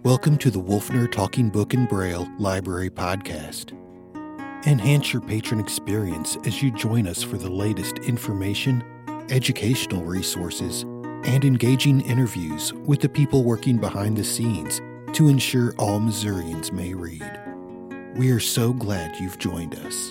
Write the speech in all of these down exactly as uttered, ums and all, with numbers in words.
Welcome to the Wolfner Talking Book and Braille Library Podcast. Enhance your patron experience as you join us for the latest information, educational resources, and engaging interviews with the people working behind the scenes to ensure all Missourians may read. We are so glad you've joined us.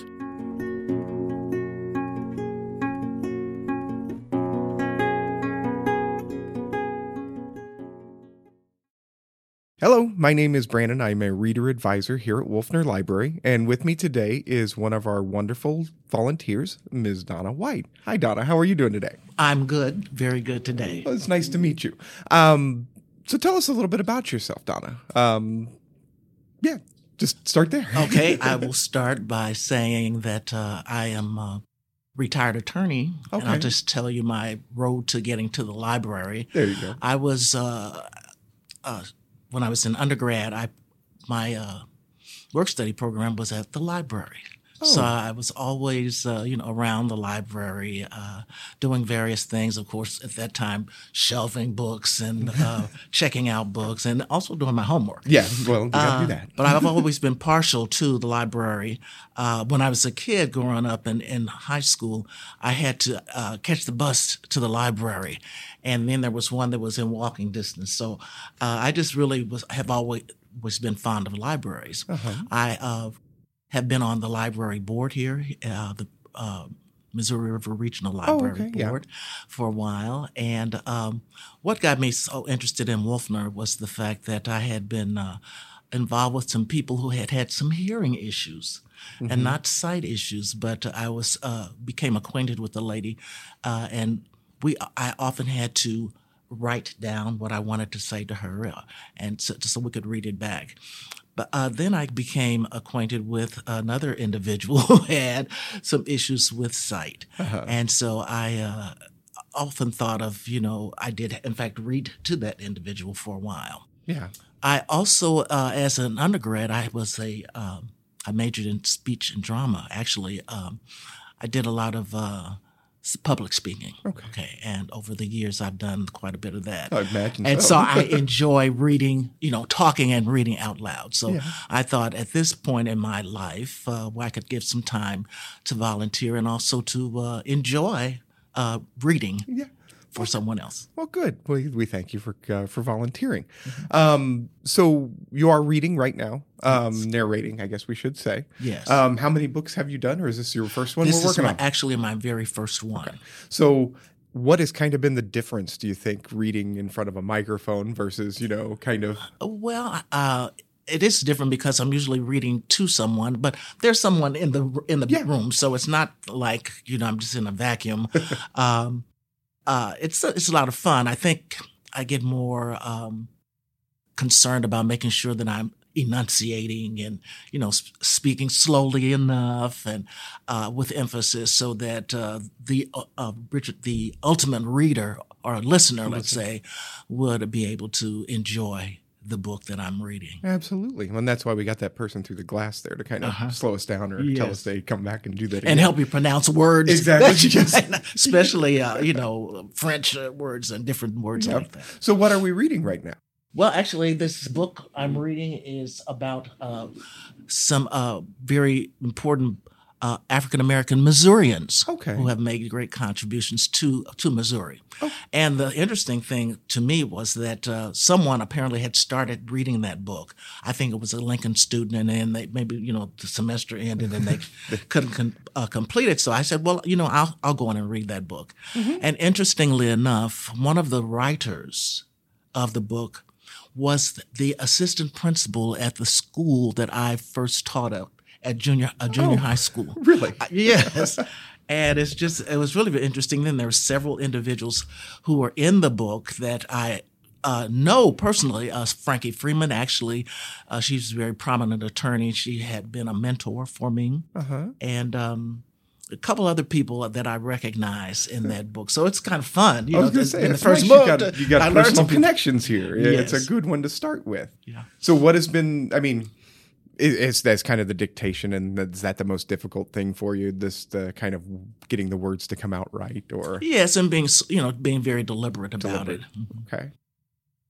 Hello, my name is Brandon. I'm a reader advisor here at Wolfner Library, and with me today is one of our wonderful volunteers, Miz Donna White. Hi, Donna. How are you doing today? I'm good. Very good today. Well, it's nice to meet you. Um, so tell us a little bit about yourself, Donna. Um, yeah, just start there. Okay, I will start by saying that uh, I am a retired attorney, Okay. and I'll just tell you my road to getting to the library. There you go. I was... Uh, uh, When I was in undergrad, I my uh, work study program was at the library. Oh. So I was always, uh, you know, around the library, uh, doing various things. Of course, at that time, shelving books and uh, checking out books, and also doing my homework. Yeah, well, you gotta Uh, do that. But I've always been partial to the library. Uh, when I was a kid growing up in, in high school, I had to uh, catch the bus to the library. And then there was one that was in walking distance. So uh, I just really was have always was been fond of libraries. Uh-huh. I uh, have been on the library board here, uh, the uh, Missouri River Regional Library okay, yeah. Board, for a while. And um, what got me so interested in Wolfner was the fact that I had been uh, involved with some people who had had some hearing issues. Mm-hmm. And not sight issues, but I was uh, became acquainted with the lady, uh, and we I often had to write down what I wanted to say to her, uh, and so, so we could read it back. But uh, then I became acquainted with another individual who had some issues with sight, Uh-huh. and so I uh, often thought of, you know, I did in fact read to that individual for a while. Yeah. I also, uh, as an undergrad, I was a um, I majored in speech and drama. Actually, um, I did a lot of uh, public speaking. Okay. Okay. And over the years, I've done quite a bit of that. I imagine And so. so I enjoy reading, you know, talking and reading out loud. So Yeah. I thought at this point in my life, uh, where I could give some time to volunteer and also to uh, enjoy uh, reading Yeah. for someone else. Well, good. We, we thank you for uh, for volunteering. Mm-hmm. Um, so you are reading right now, um, Yes. narrating, I guess we should say. Yes. Um, how many books have you done, or is this your first one This we're is working my, on? actually my very first one. So what has kind of been the difference, do you think, reading in front of a microphone versus, you know, kind of... Well, uh, it is different because I'm usually reading to someone, but there's someone in the in the Yeah. room, so it's not like, you know, I'm just in a vacuum. um, uh, it's a, it's a lot of fun. I think I get more um, concerned about making sure that I'm enunciating and, you know, sp- speaking slowly enough and uh, with emphasis, so that uh, the uh, uh, Richard, the ultimate reader or listener, let's say, would be able to enjoy the book that I'm reading. Absolutely. And that's why we got that person through the glass there to kind of Uh-huh. slow us down or tell Yes. us they come back and do that again. And help you pronounce words. Exactly. that you Yes. might not- especially, uh, you know, French uh, words and different words Yep. like that. So what are we reading right now? Well, actually, this book I'm reading is about uh, some uh, very important uh, African-American Missourians Okay. who have made great contributions to to Missouri. Oh. And the interesting thing to me was that uh, someone apparently had started reading that book. I think it was a Lincoln student, and then they maybe, you know, the semester ended and they couldn't con- uh, complete it. So I said, well, you know, I'll I'll go in and read that book. Mm-hmm. And interestingly enough, one of the writers of the book was the assistant principal at the school that I first taught at, at junior a junior Oh, high school. Really? Yes. And it's just, it was really interesting. Then there were several individuals who were in the book that I uh, know personally. Uh, Frankie Freeman, actually, uh, she's a very prominent attorney. She had been a mentor for me. Uh-huh. And um, a couple other people that I recognize in that book. So it's kind of fun. You I was know, going to say, in the it's first nice. book, you got, you got I learned personal some people- connections here. It's Yes. a good one to start with. Yeah. So what has been, I mean, it, it's that's kind of the dictation, and is that the most difficult thing for you, this the kind of getting the words to come out right? Or Yes, and being, you know, being very deliberate about Deliberate. it. Mhm. Okay.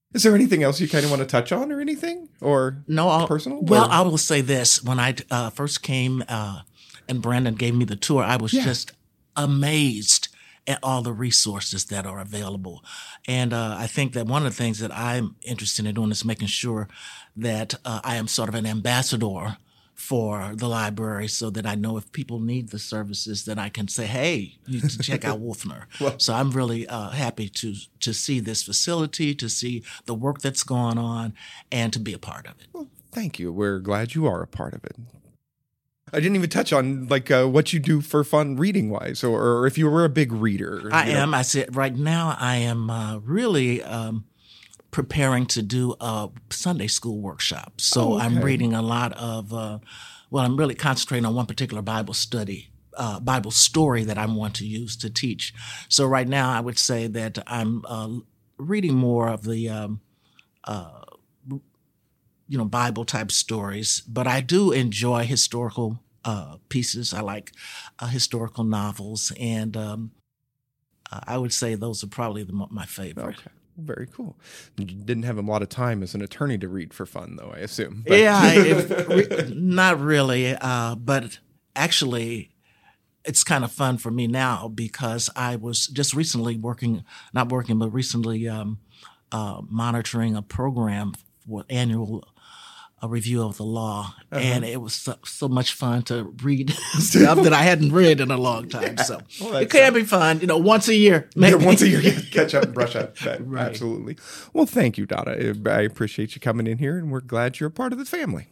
Is there anything else you kind of want to touch on or anything? Or No, I'll, personal? Well, or? I will say this. When I uh, first came uh, and Brandon gave me the tour, I was Yeah. just amazed at all the resources that are available. And uh, I think that one of the things that I'm interested in doing is making sure that uh, I am sort of an ambassador for the library so that I know if people need the services, then I can say, hey, you need to check out Wolfner. Well, so I'm really uh, happy to to see this facility, to see the work that's going on, and to be a part of it. well, thank you. We're glad you are a part of it. I didn't even touch on like uh, what you do for fun reading wise, or, or if you were a big reader. I you know. am. I said right now I am uh, really um, preparing to do a Sunday school workshop. So Oh, I'm okay. reading a lot of, uh, well, I'm really concentrating on one particular Bible study, uh, Bible story that I want to use to teach. So right now I would say that I'm uh, reading more of the, um, uh, you know, Bible type stories, but I do enjoy historical uh, pieces. I like uh, historical novels, and um, I would say those are probably the, my favorite. Okay. Very cool. You didn't have a lot of time as an attorney to read for fun, though, I assume. But- Yeah, if, re- not really, uh, but actually, it's kind of fun for me now because I was just recently working, not working, but recently um, uh, monitoring a program for annual a review of the law, Uh-huh. and it was so, so much fun to read stuff that I hadn't read in a long time. So Well, that's it can be fun, you know, once a year. Maybe. Yeah, once a year, yeah, catch up and brush up. That, Right. Absolutely. Well, thank you, Donna. I appreciate you coming in here, and we're glad you're a part of the family.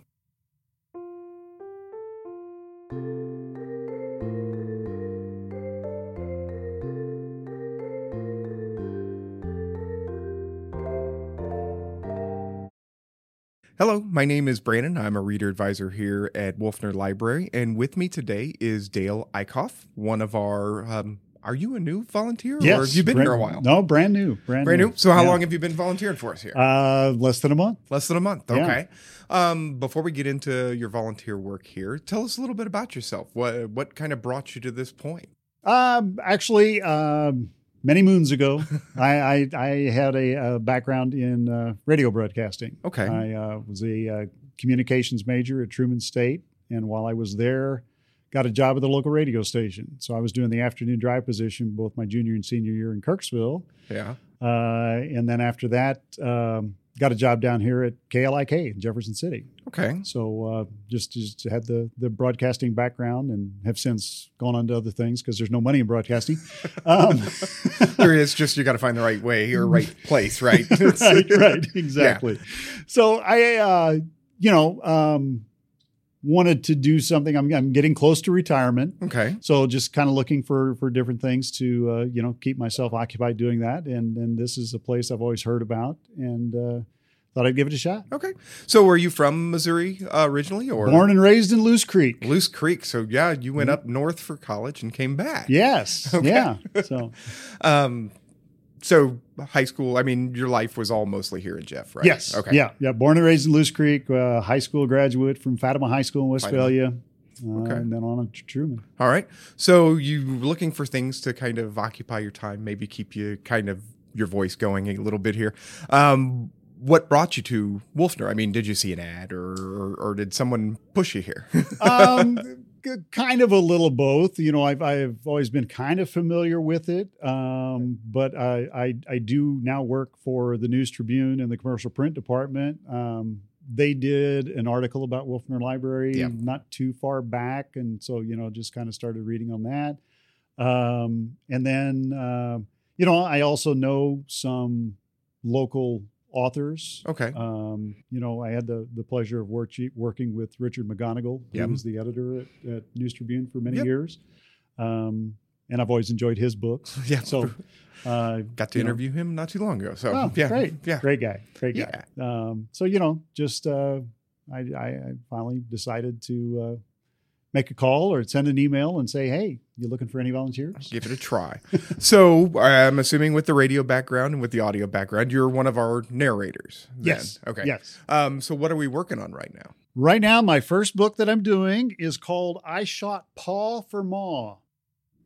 Hello, my name is Brandon. I'm a reader advisor here at Wolfner Library, and with me today is Dale Eichhoff, one of our. Um, are you a new volunteer, Yes, or have you been brand, here a while? No, brand new, brand, Brand new. So, how Yeah. long have you been volunteering for us here? Uh, less than a month. Less than a month. Yeah. Okay. Um, before we get into your volunteer work here, tell us a little bit about yourself. What what kind of brought you to this point? Um, actually, um, many moons ago, I, I I had a, uh background in uh, radio broadcasting. Okay. I uh, was a uh, communications major at Truman State, and while I was there, got a job at the local radio station. So I was doing the afternoon drive position both my junior and senior year in Kirksville, Yeah. uh, and then after that, um, got a job down here at K L I K in Jefferson City. Okay. So uh, just just had the the broadcasting background and have since gone on to other things because there's no money in broadcasting. Um, There is just you got to find the right way or right place, right? right, right, exactly. So I, uh, you know, um, wanted to do something. I'm I'm getting close to retirement, Okay. so just kind of looking for for different things to uh, you know keep myself occupied doing that. And and this is a place I've always heard about and uh, thought I'd give it a shot. Okay. So, were you from Missouri uh, originally, or Born and raised in Loose Creek. Loose Creek? So, yeah, you went up north for college and came back. Yes. Okay. Yeah. So Um. So, high school. I mean, your life was all mostly here in Jeff, right? yes. Okay. Yeah. Yeah. Born and raised in Loose Creek. Uh, high school graduate from Fatima High School in Westphalia. Uh, Okay. And then on to Truman. All right. So you looking for things to kind of occupy your time, maybe keep you kind of your voice going a little bit here. Um, what brought you to Wolfner? I mean, did you see an ad or or, or did someone push you here? um, g- kind of a little both. You know, I've I've always been kind of familiar with it, um, but I, I I do now work for the News Tribune in the commercial print department. Um, they did an article about Wolfner Library Yeah. not too far back, and so you know, just kind of started reading on that. Um, and then uh, you know, I also know some local authors. Okay. Um, you know, I had the the pleasure of work, working with Richard McGonigal, who Yep. was the editor at, at News Tribune for many Yep. years. Um, and I've always enjoyed his books. Yeah. So, uh, Got to you know, interview him not too long ago. So oh, yeah. great, Yeah. great guy, great guy. Um, so, you know, just, uh, I, I, I finally decided to, uh, make a call or send an email and say, hey, you looking for any volunteers? Give it a try. So I'm assuming with the radio background and with the audio background, you're one of our narrators. then. Yes. Okay. Yes. Um, so what are we working on right now? Right now, my first book that I'm doing is called I Shot Paw for Ma.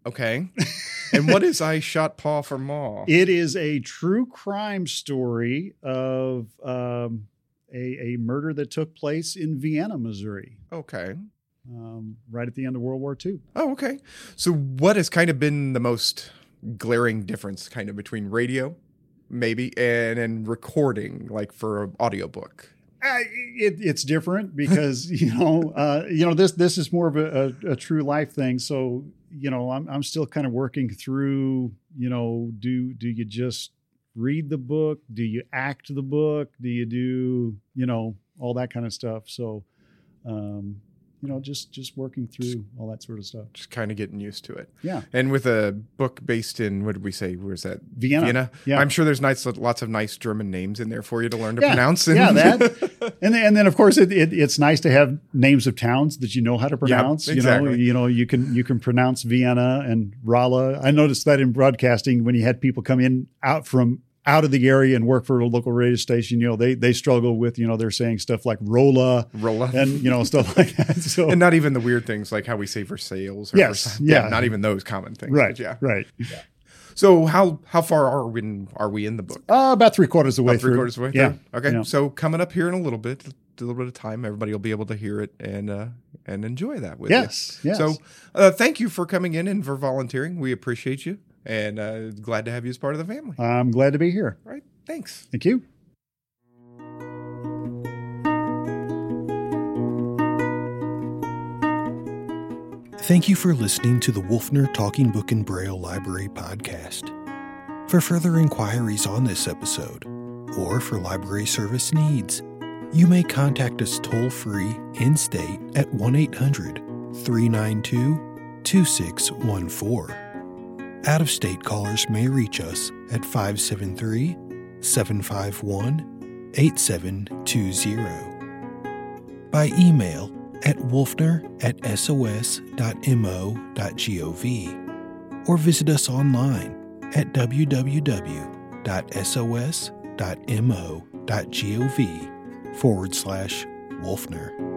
Okay. And what is I Shot Pa for Ma? It is a true crime story of um, a, a murder that took place in Vienna, Missouri, Okay. um, right at the end of World War Two. Oh, okay. So what has kind of been the most glaring difference kind of between radio, maybe, and, and recording, like for an audiobook? Uh, it, it's different because, you know, uh, you know, this, this is more of a, a, a true life thing. So, you know, I'm, I'm still kind of working through, you know, do, do you just read the book? Do you act the book? Do you do, you know, all that kind of stuff? So, um, you know, just, just working through all that sort of stuff. Just kind of getting used to it. Yeah. And with a book based in, what did we say? Where's that? Vienna. Vienna. Yeah. I'm sure there's nice, lots of nice German names in there for you to learn to Yeah. pronounce. Yeah, that. And then, and then of course it, it, it's nice to have names of towns that you know how to pronounce. exactly. You know, you know, you can, you can pronounce Vienna and Rala. I noticed that in broadcasting when you had people come in out from out of the area and work for a local radio station, you know, they, they struggle with, you know, they're saying stuff like Rolla, Rolla. and, you know, stuff like that. So, And not even the weird things like how we say Versailles. Or Yes, Versailles. yeah. Not even those common things. right. But yeah. Right. So how how far are we in, are we in the book? Uh, about three quarters of the way About three through. quarters of the way Yeah. through? Okay. Yeah. So coming up here in a little bit, a little bit of time, everybody will be able to hear it and uh, and enjoy that with Yes. you. Yes. So uh, thank you for coming in and for volunteering. We appreciate you and uh, glad to have you as part of the family. I'm glad to be here. All right. Thanks. Thank you. Thank you for listening to the Wolfner Talking Book and Braille Library podcast. For further inquiries on this episode, or for library service needs, you may contact us toll-free in-state at one eight hundred, three nine two, two six one four. Out-of-state callers may reach us at five seven three, seven five one, eight seven two zero. By email at wolfner at sos dot mo dot gov, or visit us online at w w w dot sos dot mo dot gov forward slash Wolfner.